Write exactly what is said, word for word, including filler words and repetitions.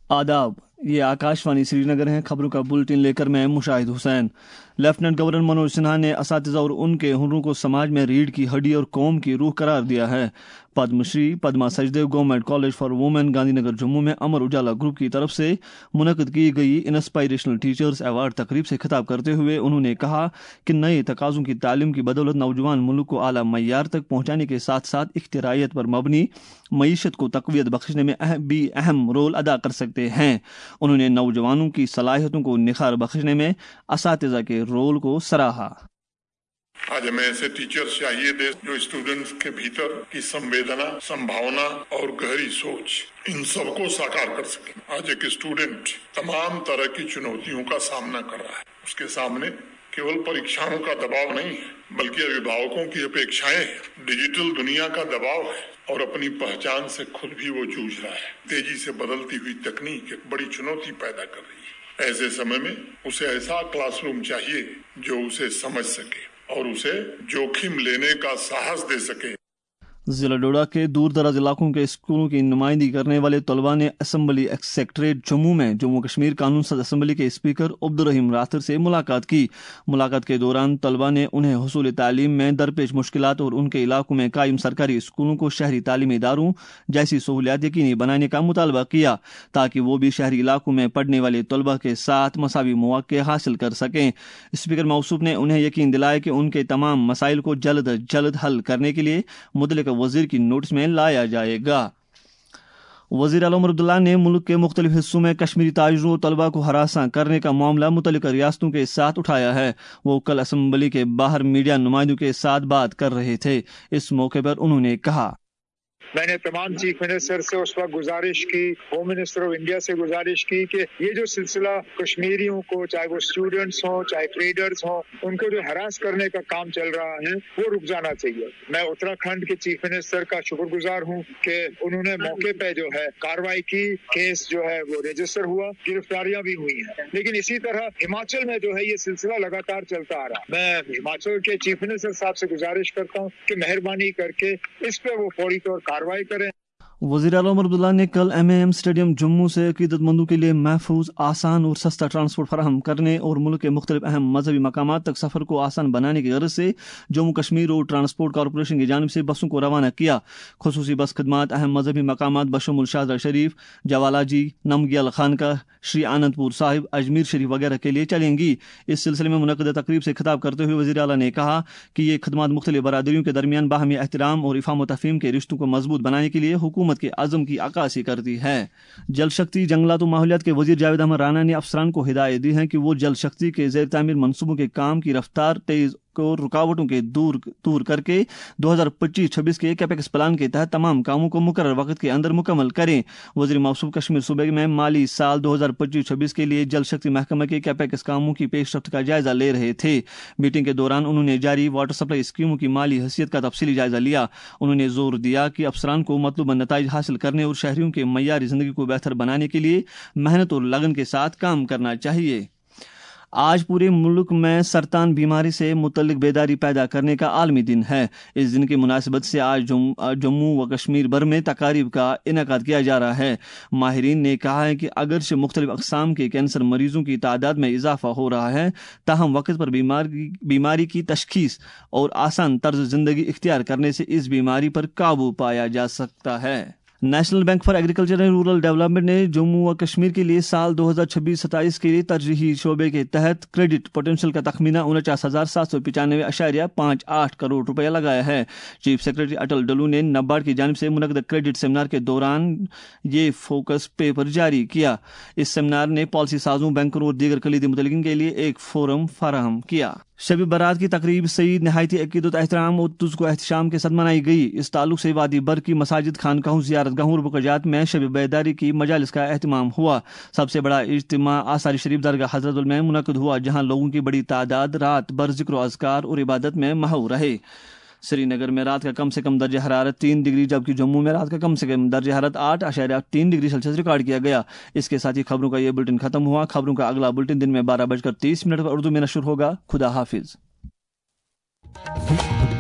आदाब, ये आकाशवाणी श्रीनगर है। खबरों का बुलेटिन लेकर मैं मुशाहिद हुसैन। लेफ्टिनेंट गवर्नर मनोज सिन्हा ने असातिज़ा और उनके हुनरों को समाज में रीढ़ की हड्डी और कौम की रूह करार दिया है। Padmashri Padma Sachdev government college for women Gandhinagar Jammu में अमर उजाला ग्रुप की तरफ से मुनक़िद की गई इंस्पायरेशनल टीचर्स अवार्ड तकरीब से खिताब करते हुए उन्होंने कहा कि नए तकाज़ों की तालीम की बदौलत नौजवान मुल्क को आला मय्यार तक पहुंचाने के साथ साथ इख्तिरारियत पर मबनी मईशत को तक़वियत बख्शने में अह, भी अहम रोल अदा कर सकते हैं। उन्होंने नौजवानों की सलाहियतों को निखार बख्शने में असातिज़ा के रोल को सराहा। आज हमें ऐसे टीचर्स चाहिए थे जो स्टूडेंट्स के भीतर की संवेदना, संभावना और गहरी सोच इन सबको साकार कर सके। आज एक स्टूडेंट तमाम तरह की चुनौतियों का सामना कर रहा है। उसके सामने केवल परीक्षाओं का दबाव नहीं है, बल्कि अभिभावकों की अपेक्षाएं, डिजिटल दुनिया का दबाव है और अपनी पहचान से खुद भी वो जूझ रहा है। तेजी से बदलती हुई तकनीक एक बड़ी चुनौती पैदा कर रही है। ऐसे समय में उसे ऐसा क्लासरूम चाहिए जो उसे समझ सके और उसे जोखिम लेने का साहस दे सके। जिला डोडा के दूर दराज इलाकों के स्कूलों की नुमाइंदगी करने वाले तलबा ने असम्बली सेक्रेटरीट जम्मू में जम्मू कश्मीर कानून साज असम्बली के स्पीकर अब्दुल रहीम राथिर से मुलाकात की। मुलाकात के दौरान तलबा ने उन्हें हुसूल तालीम में दरपेश मुश्किलात और उनके इलाकों में कायम सरकारी स्कूलों को शहरी तालीमी इदारों जैसी सहूलियात यकीनी बनाने का मुतालबा किया ताकि वो भी शहरी इलाकों में पढ़ने वाले तलबा के साथ मसावी मौके हासिल कर सकें। स्पीकर मौसूफ ने उन्हें यकीन दिलाया कि उनके तमाम मसाइल को जल्द अज जल्द हल करने के लिए मुतल्लिक़ वज़ीर की नोटिस में लाया जाएगा। वज़ीर आला उमर अब्दुल्ला ने मुल्क के मुख्तलिफ हिस्सों में कश्मीरी ताजिरों तलबा को हरासा करने का मामला मुतल्लिक़ रियासतों के साथ उठाया है। वो कल असम्बली के बाहर मीडिया नुमाइंदों के साथ बात कर रहे थे। इस मौके पर उन्होंने कहा, मैंने तमाम चीफ मिनिस्टर से उस वक्त गुजारिश की, होम मिनिस्टर ऑफ इंडिया से गुजारिश की कि ये जो सिलसिला कश्मीरियों को, चाहे वो स्टूडेंट्स हों चाहे ट्रेडर्स हों, उनको जो हरास करने का काम चल रहा है वो रुक जाना चाहिए। मैं उत्तराखंड के चीफ मिनिस्टर का शुक्रगुजार हूँ कि उन्होंने मौके पे जो है कार्रवाई की, केस जो है वो रजिस्टर हुआ, गिरफ्तारियां भी हुई हैं। लेकिन इसी तरह हिमाचल में जो है ये सिलसिला लगातार चलता आ रहा है। मैं हिमाचल के चीफ मिनिस्टर साहब से गुजारिश करता हूँ कि मेहरबानी करके इस पे वो फौरी तौर कार्रवाई करें। वज़ीर आला उमर अब्दुल्ला ने कल M A M stadium Jammu से अकीदतमंदों के लिए महफूज, आसान और सस्ता ट्रांसपोर्ट फराहम करने और मुल्क के मुख्तलिफ अहम मजहबी मकामात तक सफ़र को आसान बनाने की गर्ज से Jammu Kashmir road transport corporation की जानिब से बसों को रवाना किया। खुसूसी बस खदमात अहम मजहबी मकामात बशमुल शाहज़रा शरीफ, जवालाजी, नमगियल खानका, श्री आनंदपुर साहिब, अजमेर शरीफ वगैरह के लिए चलेंगी। इस सिलसिले में मुनक़िद तकरीब से खिताब करते हुए वज़ीर आला ने कहा कि ये खदमात मुख्तलिफ बरादरियों के दरमियान बाहमी एहतराम और इफ़ाम व तफ़हीम के रिश्तों को मजबूत बनाने के लिए हुकूमत के अज़म की अक्कासी करती है। जल शक्ति, जंगलात और माहौलियात के वज़ीर जावेद अहमद राना ने अफसरान को हिदायत दी है कि वो जल शक्ति के ज़ेर तामीर मनसूबों के काम की रफ्तार तेज को रुकावटों के दूर दूर करके दो हज़ार पच्चीस छब्बीस के कैपेक्स प्लान के तहत तमाम कामों को मुकर्रर वक्त के अंदर मुकम्मल करें। वज़ीर मौसूफ कश्मीर सूबे में माली साल दो हज़ार पच्चीस छब्बीस के लिए जल शक्ति महकमा के कैपेक्स कामों की पेशरफ्त का जायजा ले रहे थे। मीटिंग के दौरान उन्होंने जारी वाटर सप्लाई स्कीमों की माली हैसियत का तफसीली जायजा लिया। उन्होंने जोर दिया कि अफसरान को मतलूबा नताइज हासिल करने और शहरियों के मय्यारी जिंदगी को बेहतर बनाने के लिए मेहनत और लगन के साथ काम करना चाहिए। आज पूरे मुल्क में सरतान बीमारी से मुतल्लिक बेदारी पैदा करने का आलमी दिन है। इस दिन की मुनासिबत से आज जम्मू व कश्मीर भर में तकारीब का इनेकाद किया जा रहा है। माहिरीन ने कहा है कि अगरचे मुख्तलिफ अक़साम के कैंसर मरीजों की तादाद में इजाफा हो रहा है, ताहम वक्त पर बीमारी बीमारी की तशखीस और आसान तर्ज ज़िंदगी इख्तियार करने से इस बीमारी पर काबू पाया जा सकता है। National bank for agriculture and rural development ने जम्मू व कश्मीर के लिए साल दो हज़ार छब्बीस सत्ताईस के लिए तरजीही शोबे के तहत क्रेडिट पोटेंशियल का तखमीना उनचास हजार सात सौ पचानवे अशारिया पाँच आठ करोड़ रुपया लगाया है। चीफ सेक्रेटरी अटल डलू ने नबार्ड की जानिब से मुनक़्क़द क्रेडिट सेमिनार के दौरान ये फोकस पेपर जारी किया। इस सेमिनार ने पॉलिसी साजों, बैंकरों और दीगर कलीदी मुतल्लिकीन के लिए एक फोरम फराहम किया। शब बारात की तकरीब सईद नहायती अकीदत एहतराम और तुज़को एहतशाम के साथ मनाई गई। इस ताल्लुक से वादी बर की मसाजिद, खानकाहों, ज़ियारतगाहों और बुक़जात में शब बेदारी की मजालिस का एहतमाम हुआ। सबसे बड़ा इज्तिमा आसारी शरीफ दरगाह हज़रतुल में मुनक़्क़िद हुआ, जहाँ लोगों की बड़ी तादाद रात भर ज़िक्र व अज़कार और इबादत में महव रहे। श्रीनगर में रात का कम से कम दर्जा हरारत तीन डिग्री जबकि जम्मू में रात का कम से कम दर्जा हरारत आठ अशारिया तीन डिग्री सेल्सियस रिकॉर्ड किया गया। इसके साथ ही खबरों का ये बुलेटिन खत्म हुआ। खबरों का अगला बुलेटिन दिन में बारह बजकर तीस मिनट पर उर्दू में नशर होगा। खुदा हाफिज।